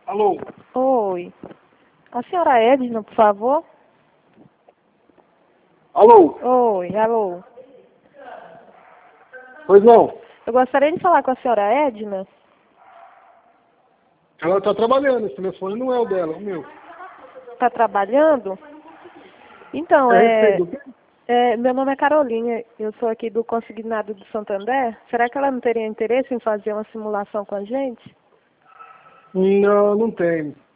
Alô? Oi. A senhora Edna, por favor? Alô? Oi, alô. Pois não. Eu gostaria de falar com a senhora Edna. Ela tá trabalhando, esse telefone não é o dela, é o meu. Está trabalhando? Então, É a respeito do quê? meu nome é Carolina. Eu sou aqui do Consignado do Santander. Será que ela não teria interesse em fazer uma simulação com a gente? Não, não tem.